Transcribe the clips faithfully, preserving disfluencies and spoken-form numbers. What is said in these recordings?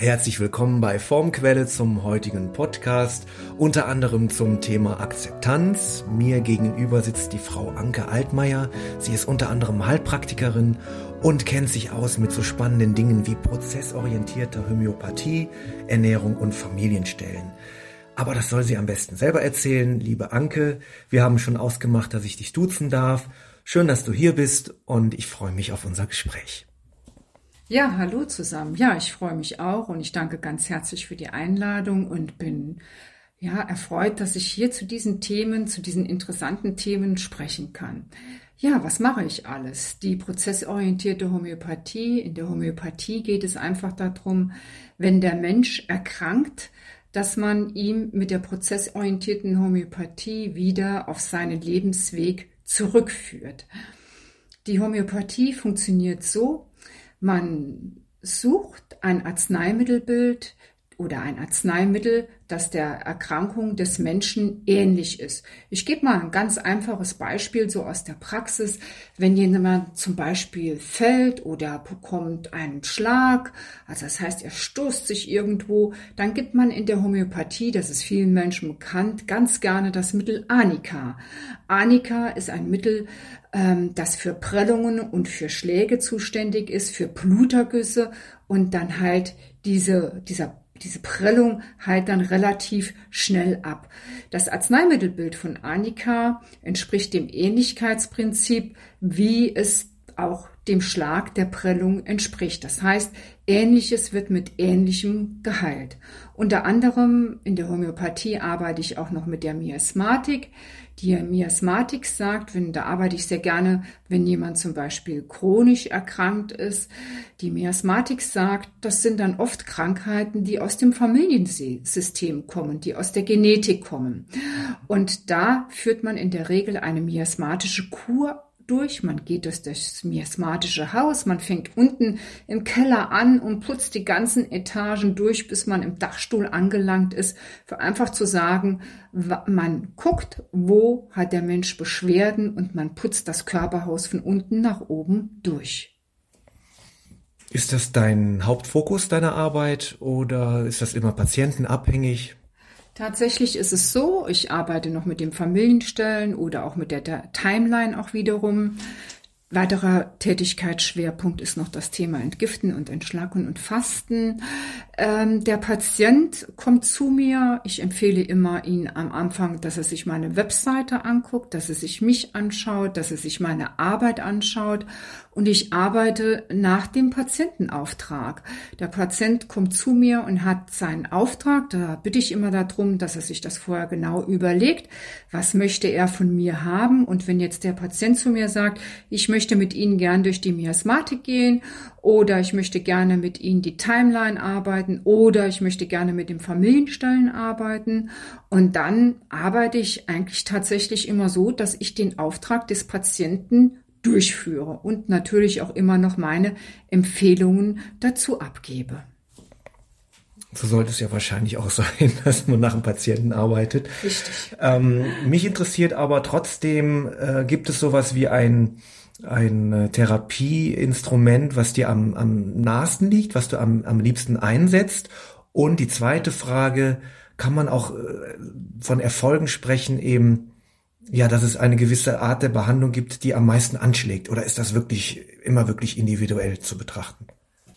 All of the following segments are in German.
Herzlich willkommen bei Formquelle zum heutigen Podcast, unter anderem zum Thema Akzeptanz. Mir gegenüber sitzt die Frau Anke Altmaier. Sie ist unter anderem Heilpraktikerin und kennt sich aus mit so spannenden Dingen wie prozessorientierter Homöopathie, Ernährung und Familienstellen. Aber das soll sie am besten selber erzählen. Liebe Anke, wir haben schon ausgemacht, dass ich dich duzen darf. Schön, dass du hier bist und ich freue mich auf unser Gespräch. Ja, hallo zusammen. Ja, ich freue mich auch und ich danke ganz herzlich für die Einladung und bin ja erfreut, dass ich hier zu diesen Themen, zu diesen interessanten Themen sprechen kann. Ja, was mache ich alles? Die prozessorientierte Homöopathie. In der Homöopathie geht es einfach darum, wenn der Mensch erkrankt, dass man ihm mit der prozessorientierten Homöopathie wieder auf seinen Lebensweg zurückführt. Die Homöopathie funktioniert so: Man sucht ein Arzneimittelbild oder ein Arzneimittel, das der Erkrankung des Menschen ähnlich ist. Ich gebe mal ein ganz einfaches Beispiel so aus der Praxis. Wenn jemand zum Beispiel fällt oder bekommt einen Schlag, also das heißt, er stoßt sich irgendwo, dann gibt man in der Homöopathie, das ist vielen Menschen bekannt, ganz gerne das Mittel Arnika. Arnika ist ein Mittel, ähm, das für Prellungen und für Schläge zuständig ist, für Blutergüsse und dann halt diese, dieser Diese Prellung heilt dann relativ schnell ab. Das Arzneimittelbild von Arnika entspricht dem Ähnlichkeitsprinzip, wie es auch dem Schlag der Prellung entspricht. Das heißt, Ähnliches wird mit Ähnlichem geheilt. Unter anderem in der Homöopathie arbeite ich auch noch mit der Miasmatik. Die Miasmatik sagt, wenn, da arbeite ich sehr gerne, wenn jemand zum Beispiel chronisch erkrankt ist. Die Miasmatik sagt, das sind dann oft Krankheiten, die aus dem Familiensystem kommen, die aus der Genetik kommen. Und da führt man in der Regel eine miasmatische Kur durch. Man geht durch das miasmatische Haus, man fängt unten im Keller an und putzt die ganzen Etagen durch, bis man im Dachstuhl angelangt ist, für einfach zu sagen, man guckt, wo hat der Mensch Beschwerden und man putzt das Körperhaus von unten nach oben durch. Ist das dein Hauptfokus deiner Arbeit oder ist das immer patientenabhängig? Tatsächlich ist es so, ich arbeite noch mit dem Familienstellen oder auch mit der Timeline auch wiederum. Weiterer Tätigkeitsschwerpunkt ist noch das Thema Entgiften und Entschlacken und Fasten. Ähm, der Patient kommt zu mir. Ich empfehle immer ihn am Anfang, dass er sich meine Webseite anguckt, dass er sich mich anschaut, dass er sich meine Arbeit anschaut. Und ich arbeite nach dem Patientenauftrag. Der Patient kommt zu mir und hat seinen Auftrag. Da bitte ich immer darum, dass er sich das vorher genau überlegt. Was möchte er von mir haben? Und wenn jetzt der Patient zu mir sagt, ich möchte mit Ihnen gern durch die Miasmatik gehen oder ich möchte gerne mit Ihnen die Timeline arbeiten oder ich möchte gerne mit dem Familienstellen arbeiten. Und dann arbeite ich eigentlich tatsächlich immer so, dass ich den Auftrag des Patienten durchführe und natürlich auch immer noch meine Empfehlungen dazu abgebe. So sollte es ja wahrscheinlich auch sein, dass man nach dem Patienten arbeitet. Richtig. Ähm, mich interessiert aber trotzdem, äh, gibt es sowas wie ein ein Therapieinstrument, was dir am, am nahesten liegt, was du am, am liebsten einsetzt? Und die zweite Frage, kann man auch äh, von Erfolgen sprechen, eben, ja, dass es eine gewisse Art der Behandlung gibt, die am meisten anschlägt? Oder ist das wirklich immer wirklich individuell zu betrachten?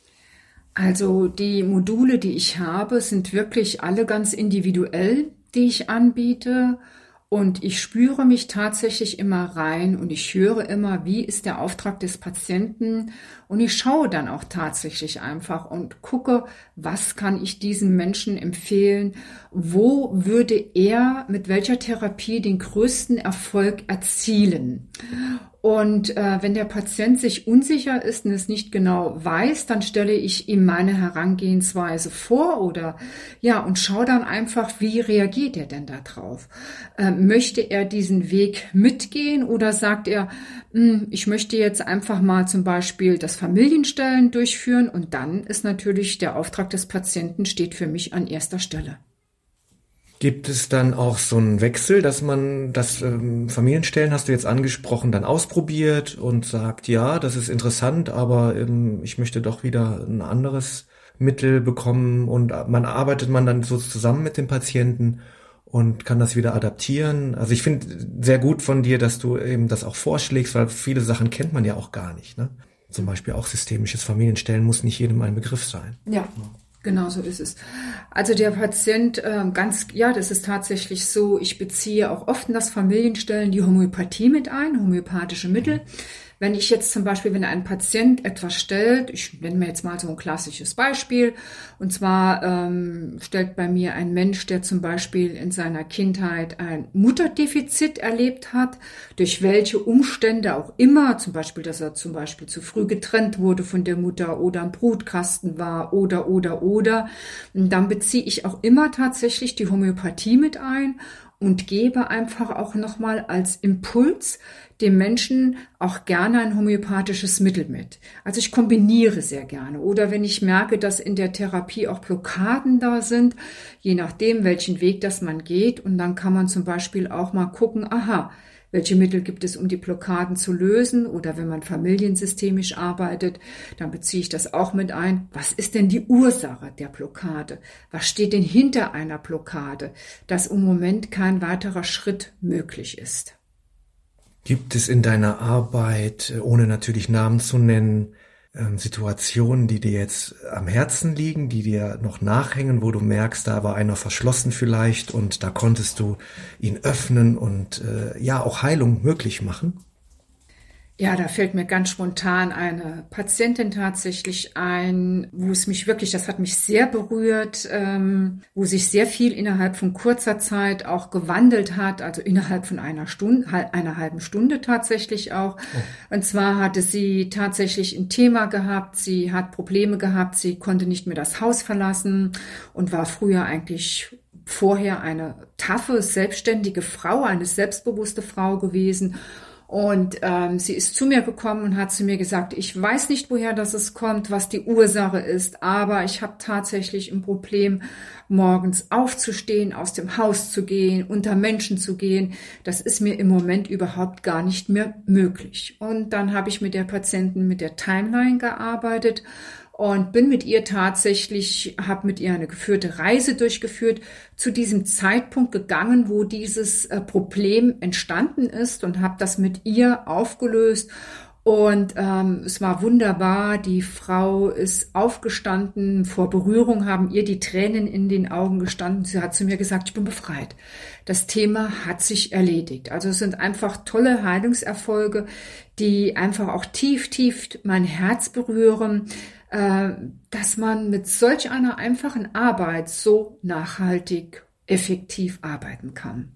Also die Module, die ich habe, sind wirklich alle ganz individuell, die ich anbiete. Und ich spüre mich tatsächlich immer rein und ich höre immer, wie ist der Auftrag des Patienten. Und ich schaue dann auch tatsächlich einfach und gucke, was kann ich diesem Menschen empfehlen? Wo würde er mit welcher Therapie den größten Erfolg erzielen? Und äh, wenn der Patient sich unsicher ist und es nicht genau weiß, dann stelle ich ihm meine Herangehensweise vor oder ja und schaue dann einfach, wie reagiert er denn da drauf? Äh, möchte er diesen Weg mitgehen oder sagt er, ich möchte jetzt einfach mal zum Beispiel das Familienstellen durchführen und dann ist natürlich der Auftrag des Patienten steht für mich an erster Stelle. Gibt es dann auch so einen Wechsel, dass man das ähm, Familienstellen, hast du jetzt angesprochen, dann ausprobiert und sagt, ja, das ist interessant, aber ähm, ich möchte doch wieder ein anderes Mittel bekommen und man arbeitet man dann so zusammen mit dem Patienten und kann das wieder adaptieren. Also ich finde sehr gut von dir, dass du eben das auch vorschlägst, weil viele Sachen kennt man ja auch gar nicht, ne? Zum Beispiel auch systemisches Familienstellen muss nicht jedem ein Begriff sein. Ja, genau so ist es. Also der Patient, äh, ganz, ja, das ist tatsächlich so, ich beziehe auch oft in das Familienstellen die Homöopathie mit ein, homöopathische Mittel. Wenn ich jetzt zum Beispiel, wenn ein Patient etwas stellt, ich nenne mir jetzt mal so ein klassisches Beispiel, und zwar ähm, stellt bei mir ein Mensch, der zum Beispiel in seiner Kindheit ein Mutterdefizit erlebt hat, durch welche Umstände auch immer, zum Beispiel, dass er zum Beispiel zu früh getrennt wurde von der Mutter oder am Brutkasten war oder, oder, oder, und dann beziehe ich auch immer tatsächlich die Homöopathie mit ein und gebe einfach auch nochmal als Impuls dem Menschen auch gerne ein homöopathisches Mittel mit. Also ich kombiniere sehr gerne. Oder wenn ich merke, dass in der Therapie auch Blockaden da sind, je nachdem, welchen Weg das man geht. Und dann kann man zum Beispiel auch mal gucken, aha, welche Mittel gibt es, um die Blockaden zu lösen? Oder wenn man familiensystemisch arbeitet, dann beziehe ich das auch mit ein. Was ist denn die Ursache der Blockade? Was steht denn hinter einer Blockade, dass im Moment kein weiterer Schritt möglich ist? Gibt es in deiner Arbeit, ohne natürlich Namen zu nennen, Situationen, die dir jetzt am Herzen liegen, die dir noch nachhängen, wo du merkst, da war einer verschlossen vielleicht und da konntest du ihn öffnen und äh, ja auch Heilung möglich machen? Ja, da fällt mir ganz spontan eine Patientin tatsächlich ein, wo es mich wirklich, das hat mich sehr berührt, ähm, wo sich sehr viel innerhalb von kurzer Zeit auch gewandelt hat, also innerhalb von einer Stunde, einer halben Stunde tatsächlich auch. Oh. Und zwar hatte sie tatsächlich ein Thema gehabt, sie hat Probleme gehabt, sie konnte nicht mehr das Haus verlassen und war früher eigentlich vorher eine taffe, selbstständige Frau, eine selbstbewusste Frau gewesen. Und ähm, sie ist zu mir gekommen und hat zu mir gesagt, ich weiß nicht, woher das es kommt, was die Ursache ist, aber ich habe tatsächlich ein Problem, morgens aufzustehen, aus dem Haus zu gehen, unter Menschen zu gehen. Das ist mir im Moment überhaupt gar nicht mehr möglich. Und dann habe ich mit der Patientin mit der Timeline gearbeitet und bin mit ihr tatsächlich, habe mit ihr eine geführte Reise durchgeführt, zu diesem Zeitpunkt gegangen, wo dieses äh, Problem entstanden ist und habe das mit ihr aufgelöst. Und ähm, es war wunderbar, die Frau ist aufgestanden, vor Berührung haben ihr die Tränen in den Augen gestanden. Sie hat zu mir gesagt, ich bin befreit. Das Thema hat sich erledigt. Also es sind einfach tolle Heilungserfolge, die einfach auch tief, tief mein Herz berühren, äh, dass man mit solch einer einfachen Arbeit so nachhaltig, effektiv arbeiten kann.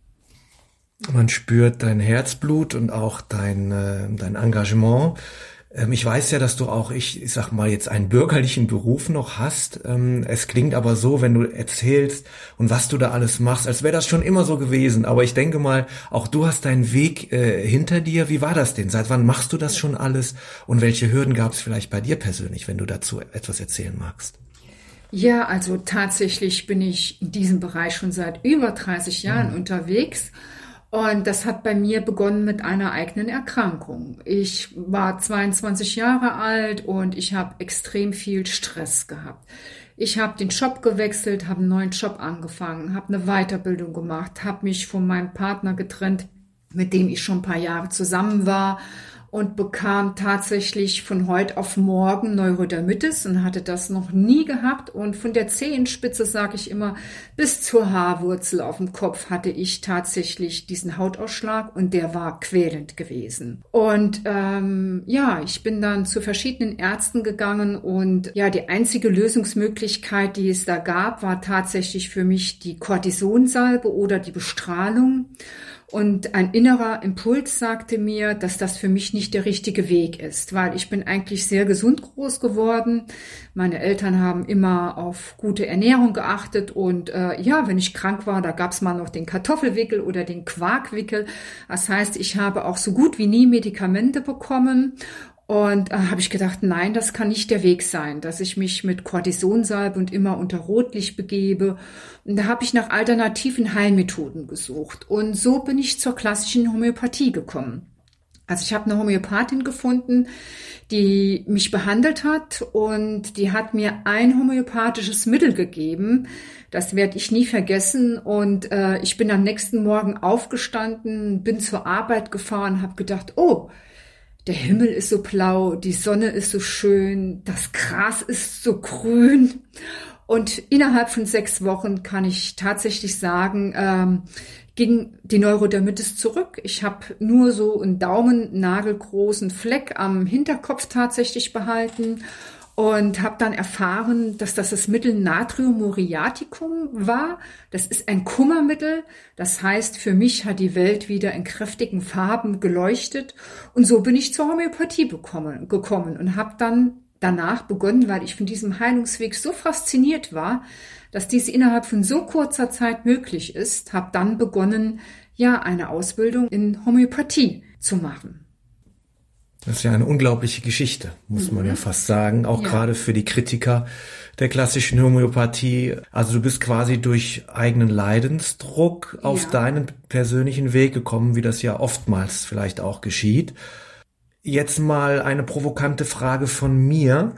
Man spürt dein Herzblut und auch dein, äh, dein Engagement. Ähm, ich weiß ja, dass du auch, ich, ich sag mal jetzt, einen bürgerlichen Beruf noch hast. Ähm, es klingt aber so, wenn du erzählst und was du da alles machst, als wäre das schon immer so gewesen. Aber ich denke mal, auch du hast deinen Weg äh, hinter dir. Wie war das denn? Seit wann machst du das schon alles? Und welche Hürden gab es vielleicht bei dir persönlich, wenn du dazu etwas erzählen magst? Ja, also tatsächlich bin ich in diesem Bereich schon seit über dreißig Jahren mhm. unterwegs. Und das hat bei mir begonnen mit einer eigenen Erkrankung. Ich war zweiundzwanzig Jahre alt und ich habe extrem viel Stress gehabt. Ich habe den Job gewechselt, habe einen neuen Job angefangen, habe eine Weiterbildung gemacht, habe mich von meinem Partner getrennt, mit dem ich schon ein paar Jahre zusammen war und bekam tatsächlich von heute auf morgen Neurodermitis und hatte das noch nie gehabt. Und von der Zehenspitze, sage ich immer, bis zur Haarwurzel auf dem Kopf hatte ich tatsächlich diesen Hautausschlag und der war quälend gewesen. Und ähm, ja, ich bin dann zu verschiedenen Ärzten gegangen und ja, die einzige Lösungsmöglichkeit, die es da gab, war tatsächlich für mich die Cortisonsalbe oder die Bestrahlung. Und ein innerer Impuls sagte mir, dass das für mich nicht der richtige Weg ist, weil ich bin eigentlich sehr gesund groß geworden. Meine Eltern haben immer auf gute Ernährung geachtet und äh, ja, wenn ich krank war, da gab's mal noch den Kartoffelwickel oder den Quarkwickel. Das heißt, ich habe auch so gut wie nie Medikamente bekommen. Und äh, habe ich gedacht, nein, das kann nicht der Weg sein, dass ich mich mit Cortisonsalbe und immer unter Rotlicht begebe. Und da habe ich nach alternativen Heilmethoden gesucht. Und so bin ich zur klassischen Homöopathie gekommen. Also ich habe eine Homöopathin gefunden, die mich behandelt hat und die hat mir ein homöopathisches Mittel gegeben. Das werde ich nie vergessen. Und äh, ich bin am nächsten Morgen aufgestanden, bin zur Arbeit gefahren, habe gedacht, oh, der Himmel ist so blau, die Sonne ist so schön, das Gras ist so grün. Und innerhalb von sechs Wochen kann ich tatsächlich sagen, ähm, ging die Neurodermitis zurück. Ich habe nur so einen daumennagelgroßen Fleck am Hinterkopf tatsächlich behalten und habe dann erfahren, dass das das Mittel Natrium muriaticum war. Das ist ein Kummermittel. Das heißt, für mich hat die Welt wieder in kräftigen Farben geleuchtet. Und so bin ich zur Homöopathie bekommen, gekommen und habe dann danach begonnen, weil ich von diesem Heilungsweg so fasziniert war, dass dies innerhalb von so kurzer Zeit möglich ist, habe dann begonnen, ja, eine Ausbildung in Homöopathie zu machen. Das ist ja eine unglaubliche Geschichte, muss mhm. man ja fast sagen, auch ja. gerade für die Kritiker der klassischen Homöopathie. Also du bist quasi durch eigenen Leidensdruck auf ja. deinen persönlichen Weg gekommen, wie das ja oftmals vielleicht auch geschieht. Jetzt mal eine provokante Frage von mir.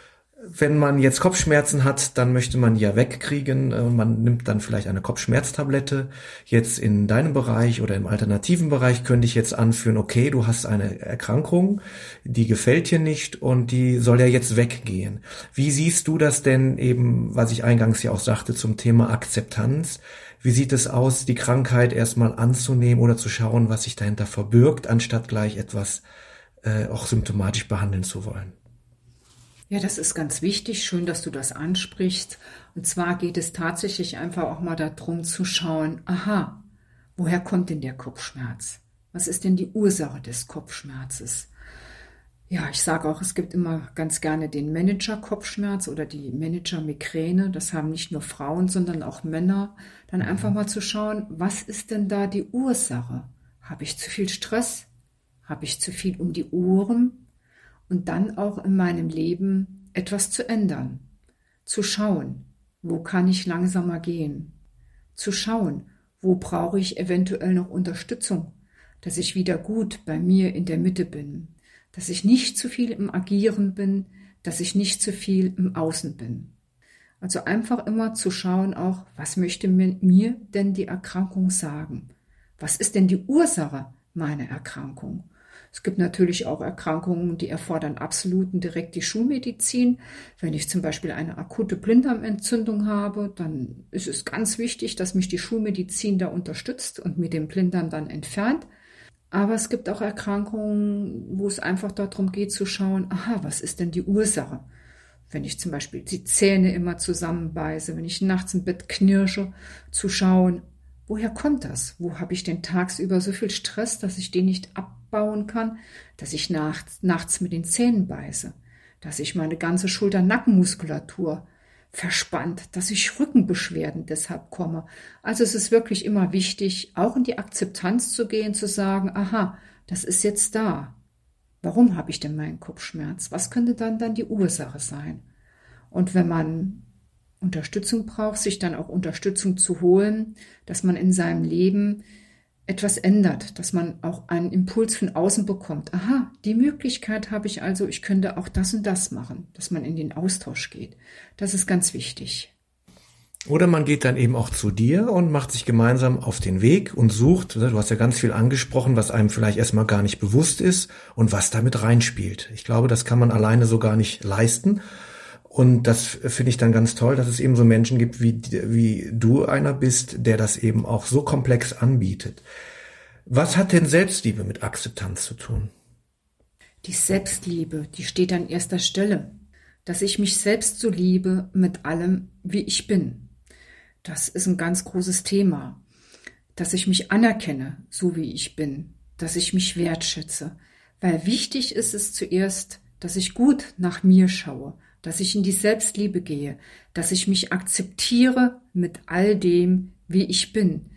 Wenn man jetzt Kopfschmerzen hat, dann möchte man die ja wegkriegen. Man nimmt dann vielleicht eine Kopfschmerztablette. Jetzt in deinem Bereich oder im alternativen Bereich könnte ich jetzt anführen, okay, du hast eine Erkrankung, die gefällt dir nicht und die soll ja jetzt weggehen. Wie siehst du das denn eben, was ich eingangs ja auch sagte, zum Thema Akzeptanz? Wie sieht es aus, die Krankheit erstmal anzunehmen oder zu schauen, was sich dahinter verbirgt, anstatt gleich etwas äh, auch symptomatisch behandeln zu wollen? Ja, das ist ganz wichtig. Schön, dass du das ansprichst. Und zwar geht es tatsächlich einfach auch mal darum zu schauen, aha, woher kommt denn der Kopfschmerz? Was ist denn die Ursache des Kopfschmerzes? Ja, ich sage auch, es gibt immer ganz gerne den Manager-Kopfschmerz oder die Manager-Migräne. Das haben nicht nur Frauen, sondern auch Männer. Dann einfach mal zu schauen, was ist denn da die Ursache? Habe ich zu viel Stress? Habe ich zu viel um die Ohren? Und dann auch in meinem Leben etwas zu ändern, zu schauen, wo kann ich langsamer gehen, zu schauen, wo brauche ich eventuell noch Unterstützung, dass ich wieder gut bei mir in der Mitte bin, dass ich nicht zu viel im Agieren bin, dass ich nicht zu viel im Außen bin. Also einfach immer zu schauen auch, was möchte mir denn die Erkrankung sagen? Was ist denn die Ursache meiner Erkrankung? Es gibt natürlich auch Erkrankungen, die erfordern absolut und direkt die Schulmedizin. Wenn ich zum Beispiel eine akute Blinddarmentzündung habe, dann ist es ganz wichtig, dass mich die Schulmedizin da unterstützt und mir den Blinddarm dann entfernt. Aber es gibt auch Erkrankungen, wo es einfach darum geht zu schauen, aha, was ist denn die Ursache? Wenn ich zum Beispiel die Zähne immer zusammenbeiße, wenn ich nachts im Bett knirsche, zu schauen, woher kommt das? Wo habe ich denn tagsüber so viel Stress, dass ich den nicht abbauen kann, dass ich nachts, nachts mit den Zähnen beiße, dass ich meine ganze Schulter-Nackenmuskulatur verspannt, dass ich Rückenbeschwerden deshalb komme. Also es ist wirklich immer wichtig, auch in die Akzeptanz zu gehen, zu sagen, aha, das ist jetzt da. Warum habe ich denn meinen Kopfschmerz? Was könnte dann dann die Ursache sein? Und wenn man Unterstützung braucht, sich dann auch Unterstützung zu holen, dass man in seinem Leben etwas ändert, dass man auch einen Impuls von außen bekommt. Aha, die Möglichkeit habe ich also, ich könnte auch das und das machen, dass man in den Austausch geht. Das ist ganz wichtig. Oder man geht dann eben auch zu dir und macht sich gemeinsam auf den Weg und sucht, du hast ja ganz viel angesprochen, was einem vielleicht erstmal gar nicht bewusst ist und was damit reinspielt. Ich glaube, das kann man alleine so gar nicht leisten. Und das finde ich dann ganz toll, dass es eben so Menschen gibt, wie, wie du einer bist, der das eben auch so komplex anbietet. Was hat denn Selbstliebe mit Akzeptanz zu tun? Die Selbstliebe, die steht an erster Stelle. Dass ich mich selbst so liebe mit allem, wie ich bin. Das ist ein ganz großes Thema. Dass ich mich anerkenne, so wie ich bin. Dass ich mich wertschätze. Weil wichtig ist es zuerst, dass ich gut nach mir schaue, dass ich in die Selbstliebe gehe, dass ich mich akzeptiere mit all dem, wie ich bin.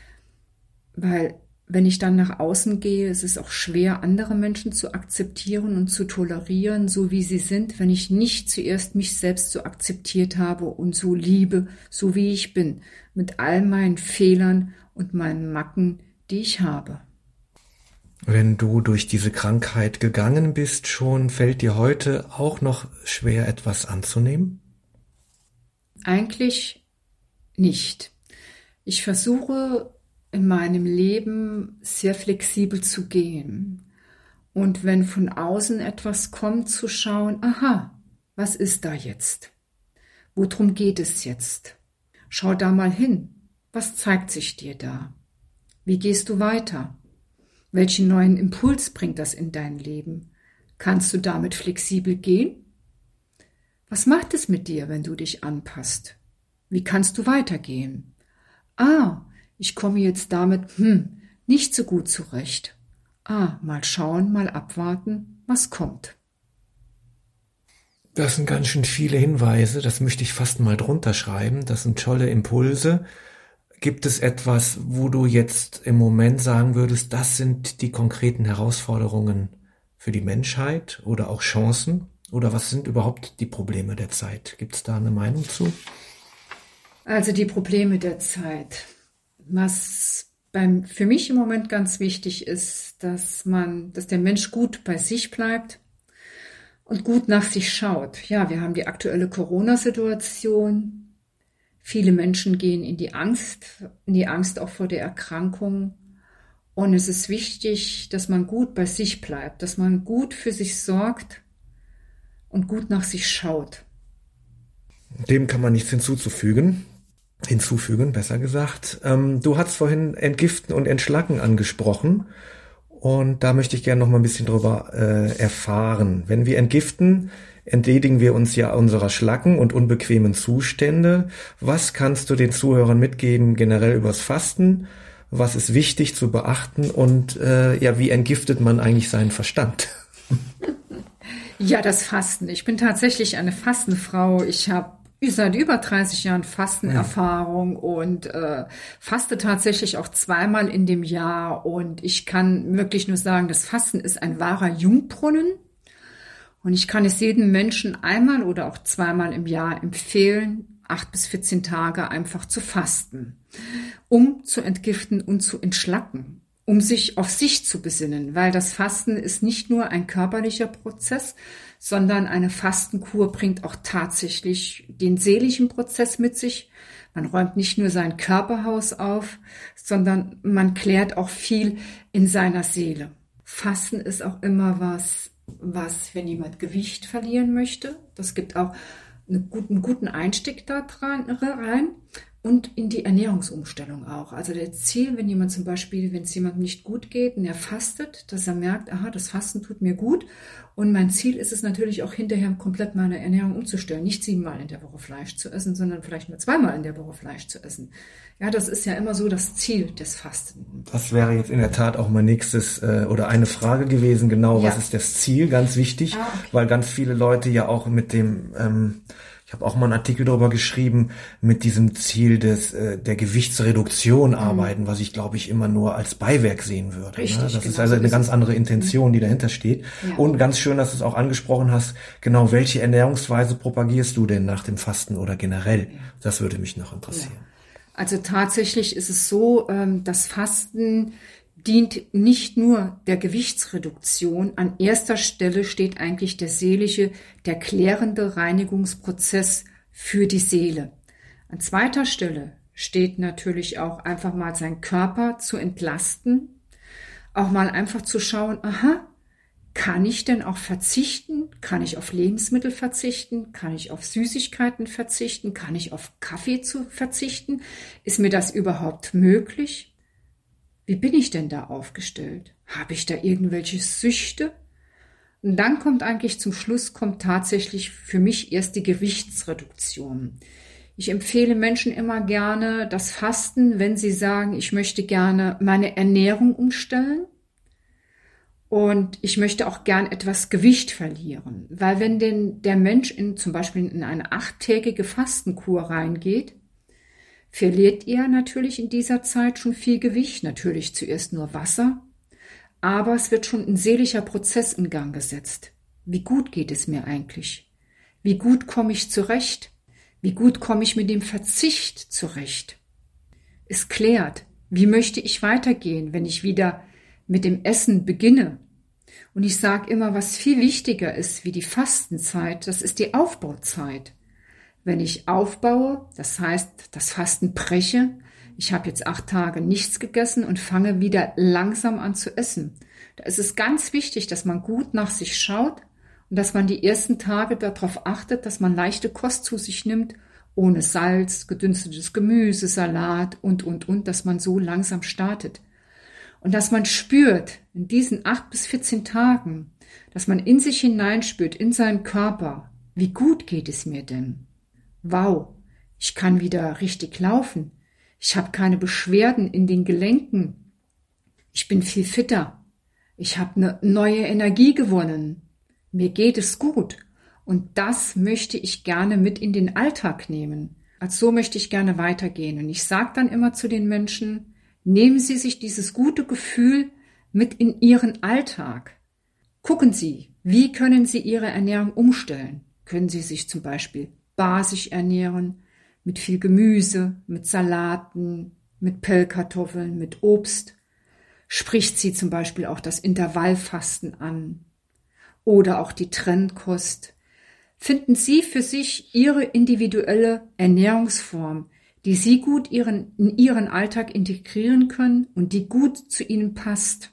Weil wenn ich dann nach außen gehe, ist es auch schwer, andere Menschen zu akzeptieren und zu tolerieren, so wie sie sind, wenn ich nicht zuerst mich selbst so akzeptiert habe und so liebe, so wie ich bin, mit all meinen Fehlern und meinen Macken, die ich habe. Wenn du durch diese Krankheit gegangen bist schon, fällt dir heute auch noch schwer, etwas anzunehmen? Eigentlich nicht. Ich versuche in meinem Leben sehr flexibel zu gehen. Und wenn von außen etwas kommt, zu schauen, aha, was ist da jetzt? Worum geht es jetzt? Schau da mal hin. Was zeigt sich dir da? Wie gehst du weiter? Welchen neuen Impuls bringt das in dein Leben? Kannst du damit flexibel gehen? Was macht es mit dir, wenn du dich anpasst? Wie kannst du weitergehen? Ah, ich komme jetzt damit hm, nicht so gut zurecht. Ah, mal schauen, mal abwarten, was kommt. Das sind ganz schön viele Hinweise, das möchte ich fast mal drunter schreiben. Das sind tolle Impulse. Gibt es etwas, wo du jetzt im Moment sagen würdest, das sind die konkreten Herausforderungen für die Menschheit oder auch Chancen? Oder was sind überhaupt die Probleme der Zeit? Gibt es da eine Meinung zu? Also die Probleme der Zeit. Was beim, für mich im Moment ganz wichtig ist, dass man, dass der Mensch gut bei sich bleibt und gut nach sich schaut. Ja, wir haben die aktuelle Corona-Situation. Viele Menschen gehen in die Angst, in die Angst auch vor der Erkrankung. Und es ist wichtig, dass man gut bei sich bleibt, dass man gut für sich sorgt und gut nach sich schaut. Dem kann man nichts hinzuzufügen. Hinzufügen, besser gesagt. Ähm, du hast vorhin Entgiften und Entschlacken angesprochen und da möchte ich gerne noch mal ein bisschen drüber äh, erfahren. Wenn wir entgiften, entledigen wir uns ja unserer Schlacken und unbequemen Zustände. Was kannst du den Zuhörern mitgeben generell übers Fasten? Was ist wichtig zu beachten und äh, ja, wie entgiftet man eigentlich seinen Verstand? Ja, das Fasten. Ich bin tatsächlich eine Fastenfrau. Ich habe seit über dreißig Jahren Fastenerfahrung ja. und äh, faste tatsächlich auch zweimal in dem Jahr. Und ich kann wirklich nur sagen, das Fasten ist ein wahrer Jungbrunnen. Und ich kann es jedem Menschen einmal oder auch zweimal im Jahr empfehlen, acht bis vierzehn Tage einfach zu fasten, um zu entgiften und zu entschlacken, um sich auf sich zu besinnen, weil das Fasten ist nicht nur ein körperlicher Prozess, sondern eine Fastenkur bringt auch tatsächlich den seelischen Prozess mit sich. Man räumt nicht nur sein Körperhaus auf, sondern man klärt auch viel in seiner Seele. Fasten ist auch immer was, was, wenn jemand Gewicht verlieren möchte, das gibt auch einen guten, guten Einstieg da dran, rein. Und in die Ernährungsumstellung auch. Also das Ziel, wenn jemand zum Beispiel, wenn es jemandem nicht gut geht und er fastet, dass er merkt, aha, das Fasten tut mir gut. Und mein Ziel ist es natürlich auch hinterher komplett meine Ernährung umzustellen. Nicht siebenmal in der Woche Fleisch zu essen, sondern vielleicht nur zweimal in der Woche Fleisch zu essen. Ja, das ist ja immer so das Ziel des Fasten. Das wäre jetzt in der Tat auch mein nächstes äh, oder eine Frage gewesen. Genau, ja. Was ist das Ziel? Ganz wichtig, ah, okay. Weil ganz viele Leute ja auch mit dem... Ähm, Ich habe auch mal einen Artikel darüber geschrieben, mit diesem Ziel des äh, der Gewichtsreduktion arbeiten, mhm. was ich, glaube ich, immer nur als Beiwerk sehen würde. Richtig, ne? Das genau ist also eine ganz andere Intention, die dahinter steht. Ja. Und ganz schön, dass du es auch angesprochen hast, genau, welche Ernährungsweise propagierst du denn nach dem Fasten oder generell? Ja. Das würde mich noch interessieren. Ja. Also tatsächlich ist es so, das Fasten dient nicht nur der Gewichtsreduktion. An erster Stelle steht eigentlich der seelische, der klärende Reinigungsprozess für die Seele. An zweiter Stelle steht natürlich auch einfach mal seinen Körper zu entlasten, auch mal einfach zu schauen, aha, kann ich denn auch verzichten? Kann ich auf Lebensmittel verzichten? Kann ich auf Süßigkeiten verzichten? Kann ich auf Kaffee zu verzichten? Ist mir das überhaupt möglich? Wie bin ich denn da aufgestellt? Habe ich da irgendwelche Süchte? Und dann kommt eigentlich zum Schluss, kommt tatsächlich für mich erst die Gewichtsreduktion. Ich empfehle Menschen immer gerne das Fasten, wenn sie sagen, ich möchte gerne meine Ernährung umstellen und ich möchte auch gern etwas Gewicht verlieren. Weil wenn denn der Mensch in, zum Beispiel in eine achttägige Fastenkur reingeht, verliert er natürlich in dieser Zeit schon viel Gewicht, natürlich zuerst nur Wasser, aber es wird schon ein seelischer Prozess in Gang gesetzt. Wie gut geht es mir eigentlich? Wie gut komme ich zurecht? Wie gut komme ich mit dem Verzicht zurecht? Es klärt, wie möchte ich weitergehen, wenn ich wieder mit dem Essen beginne. Und ich sage immer, was viel wichtiger ist wie die Fastenzeit, das ist die Aufbauzeit. Wenn ich aufbaue, das heißt, das Fasten breche, ich habe jetzt acht Tage nichts gegessen und fange wieder langsam an zu essen. Da ist es ganz wichtig, dass man gut nach sich schaut und dass man die ersten Tage darauf achtet, dass man leichte Kost zu sich nimmt, ohne Salz, gedünstetes Gemüse, Salat und, und, und, dass man so langsam startet. Und dass man spürt, in diesen acht bis vierzehn Tagen, dass man in sich hineinspürt, in seinen Körper, wie gut geht es mir denn? Wow, ich kann wieder richtig laufen. Ich habe keine Beschwerden in den Gelenken. Ich bin viel fitter. Ich habe eine neue Energie gewonnen. Mir geht es gut. Und das möchte ich gerne mit in den Alltag nehmen. Also so möchte ich gerne weitergehen. Und ich sage dann immer zu den Menschen, nehmen Sie sich dieses gute Gefühl mit in Ihren Alltag. Gucken Sie, wie können Sie Ihre Ernährung umstellen? Können Sie sich zum Beispiel basisch ernähren, mit viel Gemüse, mit Salaten, mit Pellkartoffeln, mit Obst? Spricht Sie zum Beispiel auch das Intervallfasten an oder auch die Trennkost? Finden Sie für sich Ihre individuelle Ernährungsform, die Sie gut ihren, in Ihren Alltag integrieren können und die gut zu Ihnen passt.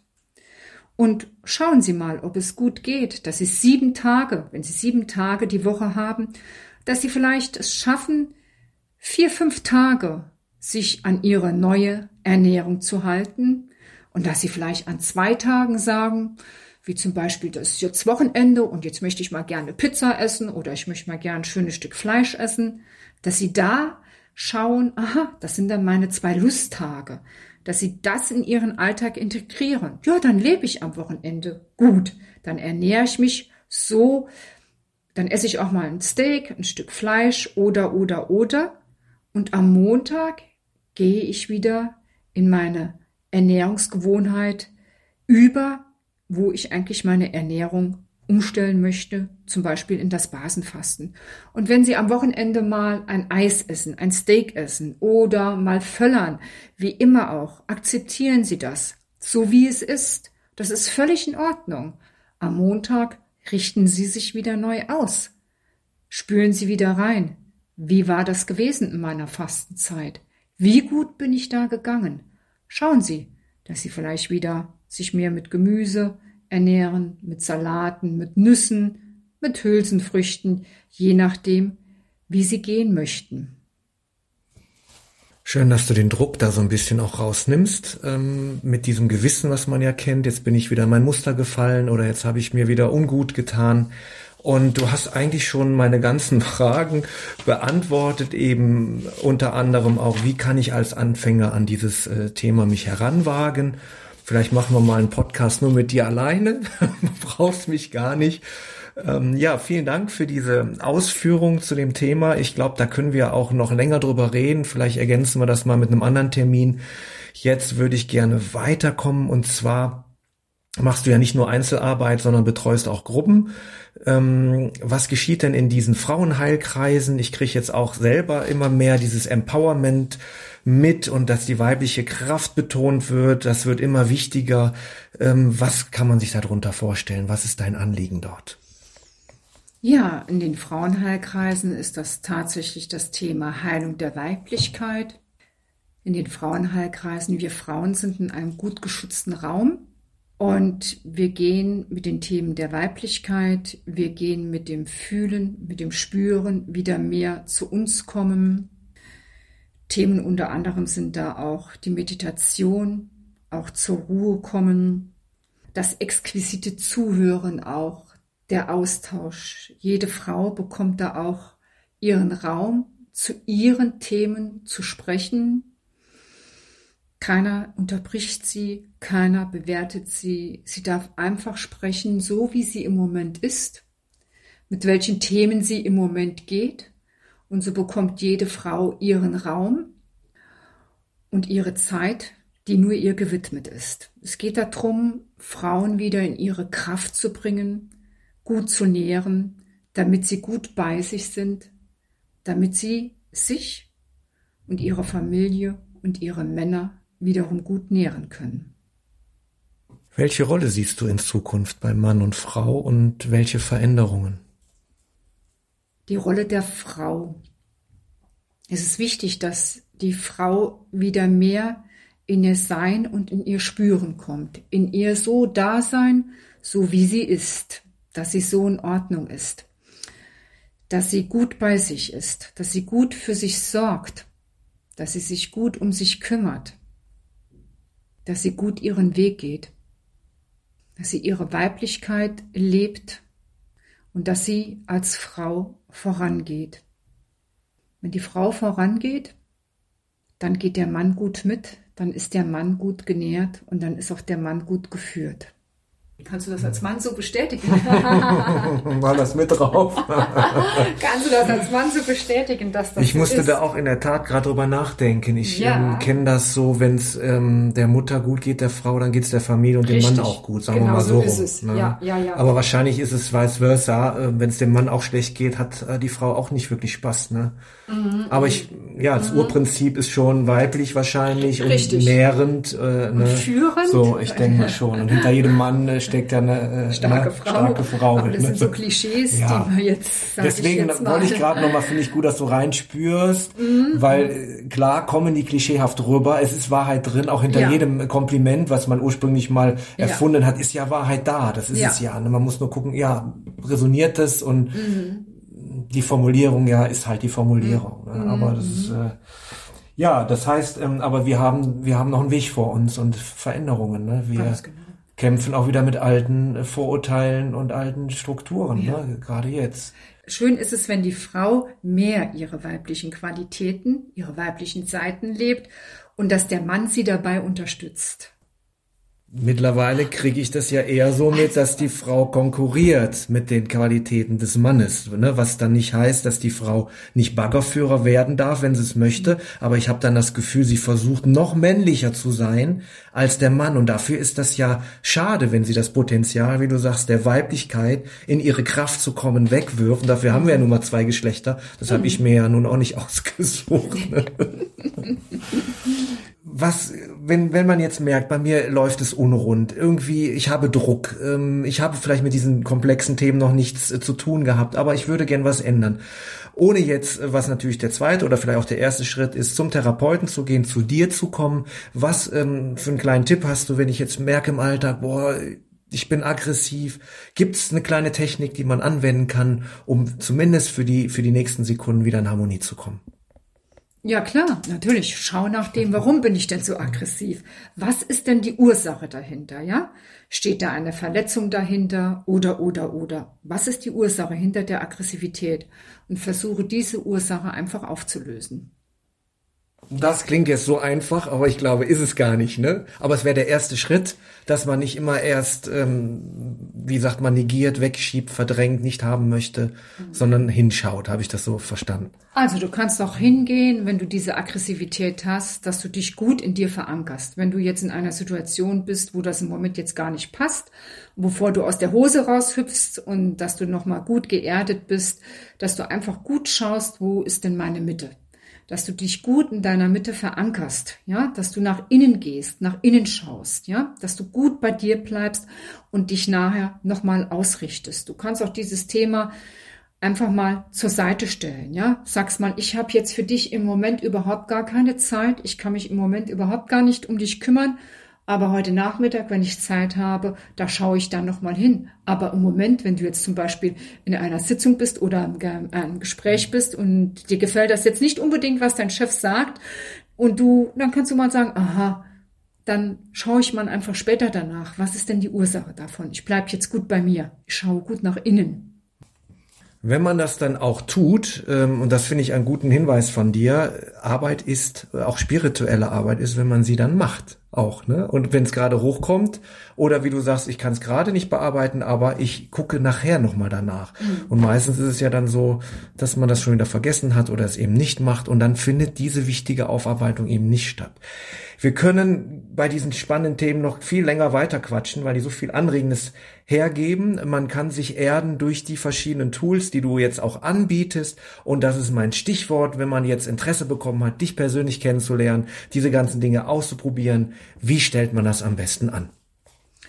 Und schauen Sie mal, ob es gut geht, dass Sie sieben Tage, wenn Sie sieben Tage die Woche haben, dass Sie vielleicht es schaffen, vier, fünf Tage sich an Ihre neue Ernährung zu halten und dass Sie vielleicht an zwei Tagen sagen, wie zum Beispiel, das ist jetzt Wochenende und jetzt möchte ich mal gerne Pizza essen oder ich möchte mal gerne ein schönes Stück Fleisch essen, dass Sie da schauen, aha, das sind dann meine zwei Lusttage, dass Sie das in Ihren Alltag integrieren. Ja, dann lebe ich am Wochenende gut, dann ernähre ich mich so, dann esse ich auch mal ein Steak, ein Stück Fleisch oder, oder, oder. Und am Montag gehe ich wieder in meine Ernährungsgewohnheit über, wo ich eigentlich meine Ernährung umstellen möchte, zum Beispiel in das Basenfasten. Und wenn Sie am Wochenende mal ein Eis essen, ein Steak essen oder mal völlern, wie immer auch, akzeptieren Sie das, so wie es ist. Das ist völlig in Ordnung. Am Montag richten Sie sich wieder neu aus. Spüren Sie wieder rein. Wie war das gewesen in meiner Fastenzeit? Wie gut bin ich da gegangen? Schauen Sie, dass Sie vielleicht wieder sich mehr mit Gemüse ernähren, mit Salaten, mit Nüssen, mit Hülsenfrüchten, je nachdem, wie Sie gehen möchten. Schön, dass du den Druck da so ein bisschen auch rausnimmst, ähm, mit diesem Gewissen, was man ja kennt. Jetzt bin ich wieder in mein Muster gefallen oder jetzt habe ich mir wieder ungut getan. Und du hast eigentlich schon meine ganzen Fragen beantwortet, eben unter anderem auch, wie kann ich als Anfänger an dieses äh, Thema mich heranwagen? Vielleicht machen wir mal einen Podcast nur mit dir alleine. Du brauchst mich gar nicht. Ähm, ja, vielen Dank für diese Ausführung zu dem Thema. Ich glaube, da können wir auch noch länger drüber reden. Vielleicht ergänzen wir das mal mit einem anderen Termin. Jetzt würde ich gerne weiterkommen. Und zwar machst du ja nicht nur Einzelarbeit, sondern betreust auch Gruppen. Ähm, was geschieht denn in diesen Frauenheilkreisen? Ich kriege jetzt auch selber immer mehr dieses Empowerment mit und dass die weibliche Kraft betont wird. Das wird immer wichtiger. Ähm, was kann man sich darunter vorstellen? Was ist dein Anliegen dort? Ja, in den Frauenheilkreisen ist das tatsächlich das Thema Heilung der Weiblichkeit. In den Frauenheilkreisen, wir Frauen sind in einem gut geschützten Raum. Und wir gehen mit den Themen der Weiblichkeit, wir gehen mit dem Fühlen, mit dem Spüren wieder mehr zu uns kommen. Themen unter anderem sind da auch die Meditation, auch zur Ruhe kommen, das exquisite Zuhören auch, der Austausch. Jede Frau bekommt da auch ihren Raum, zu ihren Themen zu sprechen. Keiner unterbricht sie, keiner bewertet sie. Sie darf einfach sprechen, so wie sie im Moment ist, mit welchen Themen sie im Moment geht. Und so bekommt jede Frau ihren Raum und ihre Zeit, die nur ihr gewidmet ist. Es geht darum, Frauen wieder in ihre Kraft zu bringen, gut zu nähren, damit sie gut bei sich sind, damit sie sich und ihre Familie und ihre Männer wiederum gut nähren können. Welche Rolle siehst du in Zukunft bei Mann und Frau und welche Veränderungen? Die Rolle der Frau. Es ist wichtig, dass die Frau wieder mehr in ihr Sein und in ihr Spüren kommt, in ihr so Dasein, so wie sie ist, dass sie so in Ordnung ist, dass sie gut bei sich ist, dass sie gut für sich sorgt, dass sie sich gut um sich kümmert, dass sie gut ihren Weg geht, dass sie ihre Weiblichkeit lebt und dass sie als Frau vorangeht. Wenn die Frau vorangeht, dann geht der Mann gut mit, dann ist der Mann gut genährt und dann ist auch der Mann gut geführt. Kannst du das als Mann so bestätigen? Mal das mit drauf. Kannst du das als Mann so bestätigen, dass das Ich so musste ist? da auch in der Tat gerade drüber nachdenken. Ich Ja. ähm, kenne das so, wenn es ähm, der Mutter gut geht, der Frau, dann geht es der Familie und Richtig. dem Mann auch gut, sagen Genau wir mal so so. ist rum, es. Ne? Ja, ja, ja. Aber wahrscheinlich ist es vice versa. Äh, wenn es dem Mann auch schlecht geht, hat äh, die Frau auch nicht wirklich Spaß. Ne? Mhm. Aber ich, ja, das mhm. Urprinzip ist schon weiblich wahrscheinlich Richtig. und nährend. Äh, Und ne? führend. So, ich denke mal schon. Und hinter jedem Mann äh, steckt ja eine äh, Starke ne? Frau. starke Frau. Aber das ne? sind so Klischees, Ja. die wir jetzt, sag Deswegen ich jetzt mal. wollte ich gerade nochmal, finde ich gut, dass du reinspürst, mhm. weil äh, klar kommen die klischeehaft rüber, es ist Wahrheit drin, auch hinter Ja. jedem Kompliment, was man ursprünglich mal Ja. erfunden hat, ist ja Wahrheit da, das ist Ja. es ja. Ne? Man muss nur gucken, ja, resoniert es und Mhm. die Formulierung, ja, ist halt die Formulierung. Mhm. Ne? Aber das ist, äh, ja, das heißt, ähm, aber wir haben, wir haben noch einen Weg vor uns und Veränderungen, ne? Wir Ganz genau. kämpfen auch wieder mit alten Vorurteilen und alten Strukturen, Ja. ne? Gerade jetzt. Schön ist es, wenn die Frau mehr ihre weiblichen Qualitäten, ihre weiblichen Seiten lebt und dass der Mann sie dabei unterstützt. Mittlerweile kriege ich das ja eher so mit, dass die Frau konkurriert mit den Qualitäten des Mannes, ne? Was dann nicht heißt, dass die Frau nicht Baggerführer werden darf, wenn sie es möchte, aber ich habe dann das Gefühl, sie versucht noch männlicher zu sein als der Mann und dafür ist das ja schade, wenn sie das Potenzial, wie du sagst, der Weiblichkeit in ihre Kraft zu kommen wegwirft und dafür haben wir ja nun mal zwei Geschlechter, das habe ich mir ja nun auch nicht ausgesucht. Ne? Was, wenn, wenn man jetzt merkt, bei mir läuft es unrund, irgendwie, ich habe Druck, ähm, ich habe vielleicht mit diesen komplexen Themen noch nichts äh, zu tun gehabt, aber ich würde gern was ändern. Ohne jetzt, äh, was natürlich der zweite oder vielleicht auch der erste Schritt ist, zum Therapeuten zu gehen, zu dir zu kommen. Was ähm, für einen kleinen Tipp hast du, wenn ich jetzt merke im Alltag, boah, ich bin aggressiv. Gibt es eine kleine Technik, die man anwenden kann, um zumindest für die, für die nächsten Sekunden wieder in Harmonie zu kommen? Ja klar, natürlich. Schau nach dem, warum bin ich denn so aggressiv? Was ist denn die Ursache dahinter, ja? Steht da eine Verletzung dahinter oder, oder, oder? Was ist die Ursache hinter der Aggressivität? Und versuche diese Ursache einfach aufzulösen. Das klingt jetzt so einfach, aber ich glaube, ist es gar nicht, ne? Aber es wäre der erste Schritt, dass man nicht immer erst, ähm, wie sagt man, negiert, wegschiebt, verdrängt, nicht haben möchte, mhm. sondern hinschaut. Habe ich das so verstanden? Also du kannst auch hingehen, wenn du diese Aggressivität hast, dass du dich gut in dir verankerst. Wenn du jetzt in einer Situation bist, wo das im Moment jetzt gar nicht passt, bevor du aus der Hose raushüpfst und dass du nochmal gut geerdet bist, dass du einfach gut schaust, wo ist denn meine Mitte? Dass du dich gut in deiner Mitte verankerst, ja, dass du nach innen gehst, nach innen schaust, ja, dass du gut bei dir bleibst und dich nachher nochmal ausrichtest. Du kannst auch dieses Thema einfach mal zur Seite stellen, ja, sagst mal, ich habe jetzt für dich im Moment überhaupt gar keine Zeit, ich kann mich im Moment überhaupt gar nicht um dich kümmern, aber heute Nachmittag, wenn ich Zeit habe, da schaue ich dann nochmal hin. Aber im Moment, wenn du jetzt zum Beispiel in einer Sitzung bist oder in einem Gespräch bist und dir gefällt das jetzt nicht unbedingt, was dein Chef sagt, und du, dann kannst du mal sagen, aha, dann schaue ich mal einfach später danach. Was ist denn die Ursache davon? Ich bleibe jetzt gut bei mir. Ich schaue gut nach innen. Wenn man das dann auch tut, ähm, und das finde ich einen guten Hinweis von dir, Arbeit ist, auch spirituelle Arbeit ist, wenn man sie dann macht, auch, ne? Und wenn es gerade hochkommt, oder wie du sagst, ich kann es gerade nicht bearbeiten, aber ich gucke nachher nochmal danach. Mhm. Und meistens ist es ja dann so, dass man das schon wieder vergessen hat oder es eben nicht macht und dann findet diese wichtige Aufarbeitung eben nicht statt. Wir können bei diesen spannenden Themen noch viel länger weiter quatschen, weil die so viel Anregendes hergeben. Man kann sich erden durch die verschiedenen Tools, die du jetzt auch anbietest. Und das ist mein Stichwort, wenn man jetzt Interesse bekommen hat, dich persönlich kennenzulernen, diese ganzen Dinge auszuprobieren. Wie stellt man das am besten an?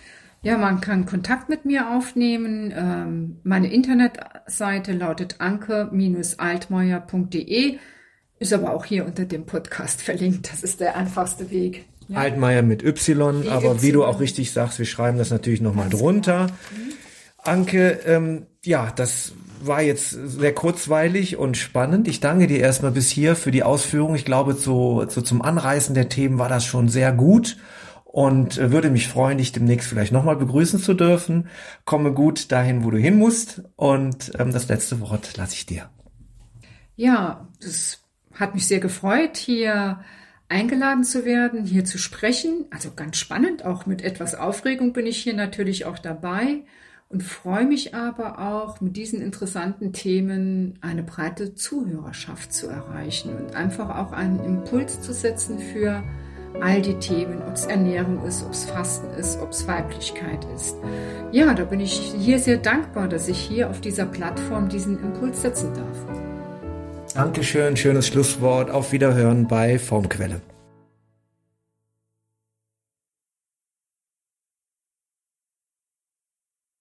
Ja, man kann Kontakt mit mir aufnehmen. Ähm, meine Internetseite lautet anke Bindestrich altmaier Punkt de, ist aber auch hier unter dem Podcast verlinkt. Das ist der einfachste Weg. Ja. Altmaier mit Y, wie aber Y. Wie du auch richtig sagst, wir schreiben das natürlich nochmal drunter. Mhm. Anke, ähm, ja, das war jetzt sehr kurzweilig und spannend. Ich danke dir erstmal bis hier für die Ausführung. Ich glaube, so, so zum Anreißen der Themen war das schon sehr gut. Und würde mich freuen, dich demnächst vielleicht nochmal begrüßen zu dürfen. Komme gut dahin, wo du hin musst. Und ähm, das letzte Wort lasse ich dir. Ja, das hat mich sehr gefreut, hier eingeladen zu werden, hier zu sprechen. Also ganz spannend, auch mit etwas Aufregung bin ich hier natürlich auch dabei und freue mich aber auch, mit diesen interessanten Themen eine breite Zuhörerschaft zu erreichen und einfach auch einen Impuls zu setzen für all die Themen, ob es Ernährung ist, ob es Fasten ist, ob es Weiblichkeit ist. Ja, da bin ich hier sehr dankbar, dass ich hier auf dieser Plattform diesen Impuls setzen darf. Dankeschön, schönes Schlusswort. Auf Wiederhören bei Formquelle.